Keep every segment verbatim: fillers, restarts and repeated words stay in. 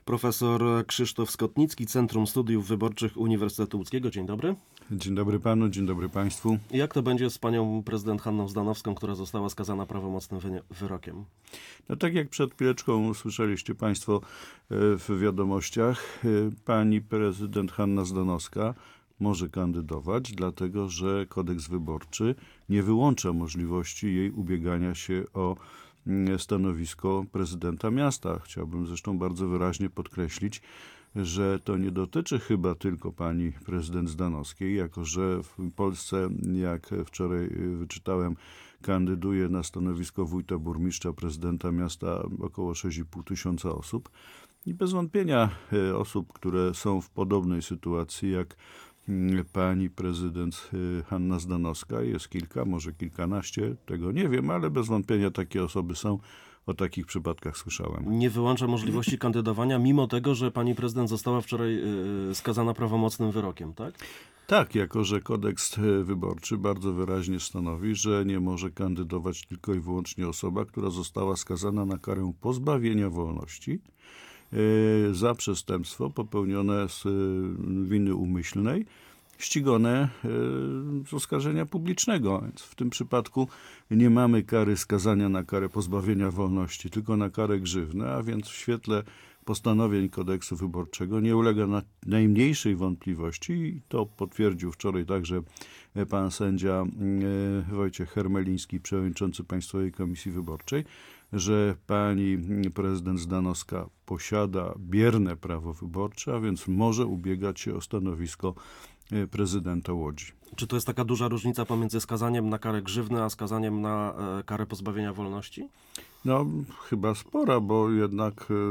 Profesor Krzysztof Skotnicki, Centrum Studiów Wyborczych Uniwersytetu Łódzkiego. Dzień dobry. Dzień dobry panu, dzień dobry państwu. Jak to będzie z panią prezydent Hanną Zdanowską, która została skazana prawomocnym wy- wyrokiem? No tak jak przed chwileczką słyszeliście państwo w wiadomościach, pani prezydent Hanna Zdanowska może kandydować, dlatego że kodeks wyborczy nie wyłącza możliwości jej ubiegania się o stanowisko prezydenta miasta. Chciałbym zresztą bardzo wyraźnie podkreślić, że to nie dotyczy chyba tylko pani prezydent Zdanowskiej, jako że w Polsce, jak wczoraj wyczytałem, kandyduje na stanowisko wójta, burmistrza, prezydenta miasta około sześć i pół tysiąca osób. I bez wątpienia osób, które są w podobnej sytuacji jak pani prezydent Hanna Zdanowska, jest kilka, może kilkanaście, tego nie wiem, ale bez wątpienia takie osoby są. O takich przypadkach słyszałem. Nie wyłącza możliwości kandydowania, mimo tego, że pani prezydent została wczoraj yy, skazana prawomocnym wyrokiem, tak? Tak, jako że kodeks wyborczy bardzo wyraźnie stanowi, że nie może kandydować tylko i wyłącznie osoba, która została skazana na karę pozbawienia wolności yy, za przestępstwo popełnione z yy, winy umyślnej, ścigone z oskarżenia publicznego. Więc w tym przypadku nie mamy kary skazania na karę pozbawienia wolności, tylko na karę grzywny, a więc w świetle postanowień kodeksu wyborczego nie ulega na najmniejszej wątpliwości i to potwierdził wczoraj także pan sędzia Wojciech Hermeliński, przewodniczący Państwowej Komisji Wyborczej, że pani prezydent Zdanowska posiada bierne prawo wyborcze, a więc może ubiegać się o stanowisko prezydenta Łodzi. Czy to jest taka duża różnica pomiędzy skazaniem na karę grzywny, a skazaniem na e, karę pozbawienia wolności? No, chyba spora, bo jednak y,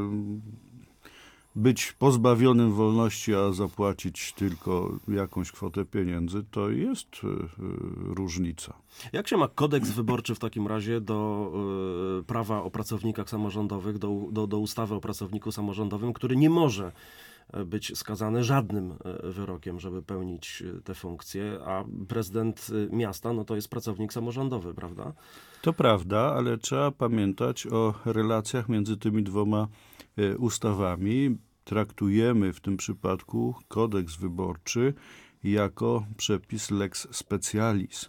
być pozbawionym wolności, a zapłacić tylko jakąś kwotę pieniędzy, to jest y, y, różnica. Jak się ma kodeks wyborczy w takim razie do y, prawa o pracownikach samorządowych, do, do, do ustawy o pracowniku samorządowym, który nie może być skazany żadnym wyrokiem, żeby pełnić te funkcje, a prezydent miasta, no to jest pracownik samorządowy, prawda? To prawda, ale trzeba pamiętać o relacjach między tymi dwoma ustawami. Traktujemy w tym przypadku kodeks wyborczy jako przepis lex specialis.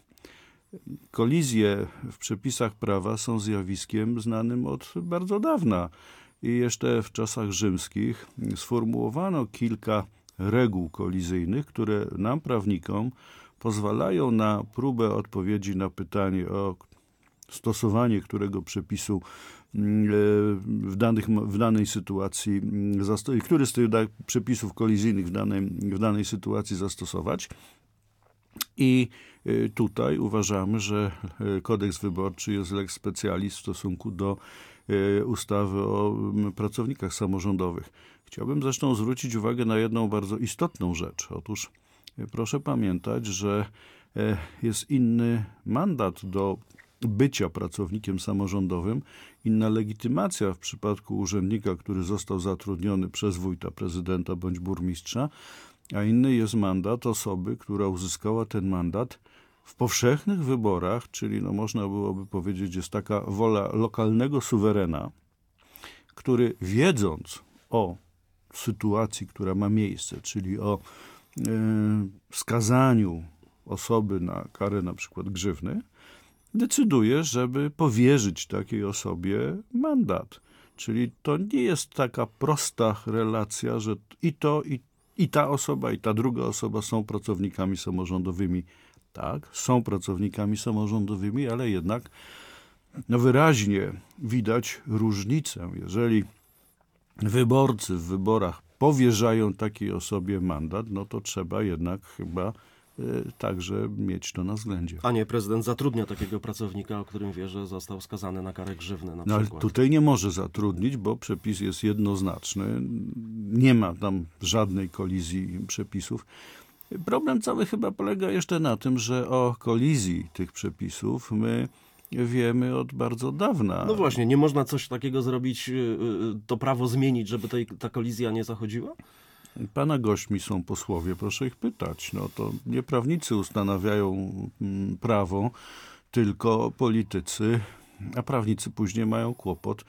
Kolizje w przepisach prawa są zjawiskiem znanym od bardzo dawna. I jeszcze w czasach rzymskich sformułowano kilka reguł kolizyjnych, które nam, prawnikom, pozwalają na próbę odpowiedzi na pytanie o stosowanie którego przepisu w, danych, w danej sytuacji, który z tych przepisów kolizyjnych w danej, w danej sytuacji zastosować. I tutaj uważamy, że kodeks wyborczy jest lex specialis w stosunku do ustawy o pracownikach samorządowych. Chciałbym zresztą zwrócić uwagę na jedną bardzo istotną rzecz. Otóż proszę pamiętać, że jest inny mandat do bycia pracownikiem samorządowym, inna legitymacja w przypadku urzędnika, który został zatrudniony przez wójta, prezydenta bądź burmistrza, a inny jest mandat osoby, która uzyskała ten mandat w powszechnych wyborach, czyli no można byłoby powiedzieć, jest taka wola lokalnego suwerena, który wiedząc o sytuacji, która ma miejsce, czyli o y, skazaniu osoby na karę na przykład grzywny, decyduje, żeby powierzyć takiej osobie mandat. Czyli to nie jest taka prosta relacja, że i to, i, i ta osoba, i ta druga osoba są pracownikami samorządowymi. Tak, są pracownikami samorządowymi, ale jednak no wyraźnie widać różnicę. Jeżeli wyborcy w wyborach powierzają takiej osobie mandat, no to trzeba jednak chyba y, także mieć to na względzie. A nie, prezydent zatrudnia takiego pracownika, o którym wie, że został skazany na karę grzywny na No, ale przykład. tutaj nie może zatrudnić, bo przepis jest jednoznaczny. Nie ma tam żadnej kolizji przepisów. Problem cały chyba polega jeszcze na tym, że o kolizji tych przepisów my wiemy od bardzo dawna. No właśnie, nie można coś takiego zrobić, to prawo zmienić, żeby tej, ta kolizja nie zachodziła? Pana gośćmi są posłowie, proszę ich pytać. No to nie prawnicy ustanawiają prawo, tylko politycy, a prawnicy później mają kłopot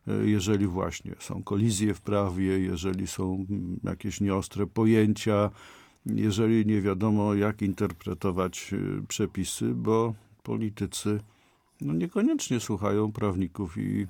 jeżeli właśnie są kolizje w prawie, jeżeli są jakieś nieostre pojęcia, jeżeli nie wiadomo, jak interpretować przepisy, bo politycy no, niekoniecznie słuchają prawników i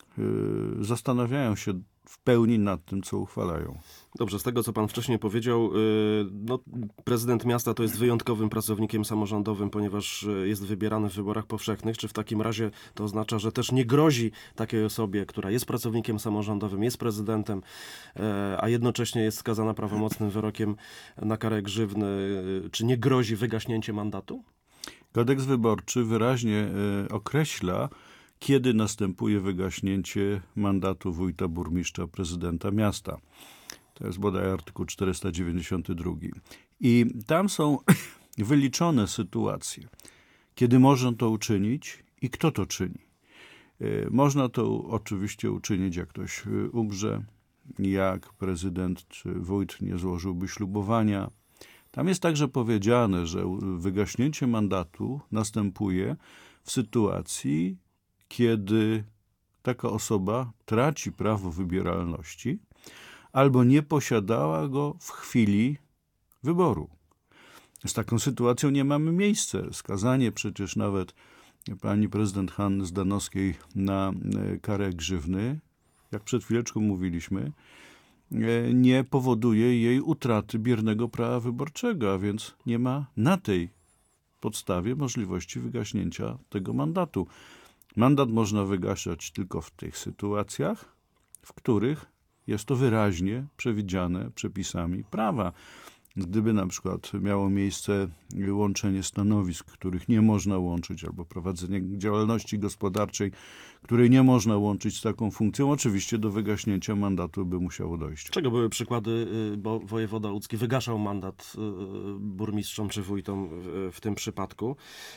y, zastanawiają się w pełni nad tym, co uchwalają. Dobrze, z tego, co pan wcześniej powiedział, yy, no, prezydent miasta to jest wyjątkowym pracownikiem samorządowym, ponieważ jest wybierany w wyborach powszechnych. Czy w takim razie to oznacza, że też nie grozi takiej osobie, która jest pracownikiem samorządowym, jest prezydentem, yy, a jednocześnie jest skazana prawomocnym wyrokiem na karę grzywny, yy, czy nie grozi wygaśnięcie mandatu? Kodeks wyborczy wyraźnie y, określa, kiedy następuje wygaśnięcie mandatu wójta, burmistrza, prezydenta miasta. To jest bodaj artykuł czterysta dziewięćdziesiąty drugi. I tam są wyliczone sytuacje, kiedy można to uczynić i kto to czyni. Można to oczywiście uczynić, jak ktoś umrze, jak prezydent czy wójt nie złożyłby ślubowania. Tam jest także powiedziane, że wygaśnięcie mandatu następuje w sytuacji, kiedy taka osoba traci prawo wybieralności albo nie posiadała go w chwili wyboru. Z taką sytuacją nie mamy miejsca. Skazanie przecież nawet pani prezydent Hanny Zdanowskiej na karę grzywny, jak przed chwileczką mówiliśmy, nie powoduje jej utraty biernego prawa wyborczego, a więc nie ma na tej podstawie możliwości wygaśnięcia tego mandatu. Mandat można wygaszać tylko w tych sytuacjach, w których jest to wyraźnie przewidziane przepisami prawa. Gdyby na przykład miało miejsce łączenie stanowisk, których nie można łączyć, albo prowadzenie działalności gospodarczej, której nie można łączyć z taką funkcją, oczywiście do wygaśnięcia mandatu by musiało dojść. Czego były przykłady, bo wojewoda łódzki wygaszał mandat burmistrzom czy wójtom w tym przypadku.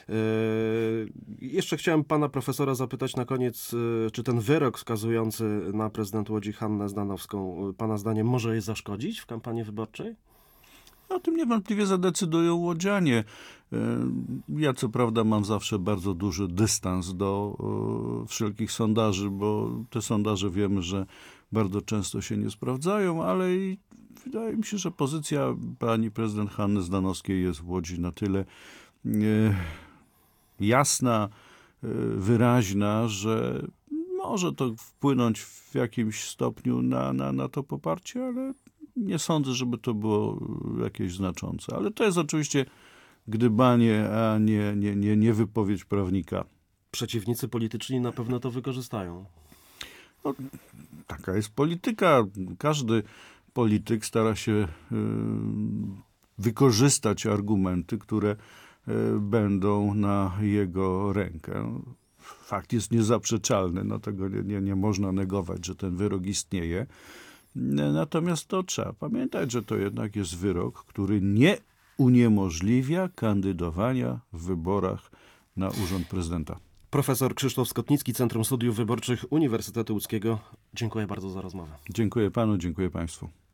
Jeszcze chciałem pana profesora zapytać na koniec, czy ten wyrok skazujący na prezydent Łodzi Hannę Zdanowską pana zdaniem może jej zaszkodzić w kampanii wyborczej? O tym niewątpliwie zadecydują łodzianie. Ja co prawda mam zawsze bardzo duży dystans do wszelkich sondaży, bo te sondaże wiemy, że bardzo często się nie sprawdzają, ale i wydaje mi się, że pozycja pani prezydent Hanny Zdanowskiej jest w Łodzi na tyle jasna, wyraźna, że może to wpłynąć w jakimś stopniu na, na, na to poparcie, ale nie sądzę, żeby to było jakieś znaczące. Ale to jest oczywiście gdybanie, a nie, nie, nie, nie wypowiedź prawnika. Przeciwnicy polityczni na pewno to wykorzystają. No, taka jest polityka. Każdy polityk stara się y, wykorzystać argumenty, które y, będą na jego rękę. Fakt jest niezaprzeczalny, no tego nie, nie, nie można negować, że ten wyrok istnieje. Natomiast to trzeba pamiętać, że to jednak jest wyrok, który nie uniemożliwia kandydowania w wyborach na urząd prezydenta. Profesor Krzysztof Skotnicki, Centrum Studiów Wyborczych Uniwersytetu Łódzkiego. Dziękuję bardzo za rozmowę. Dziękuję panu, dziękuję państwu.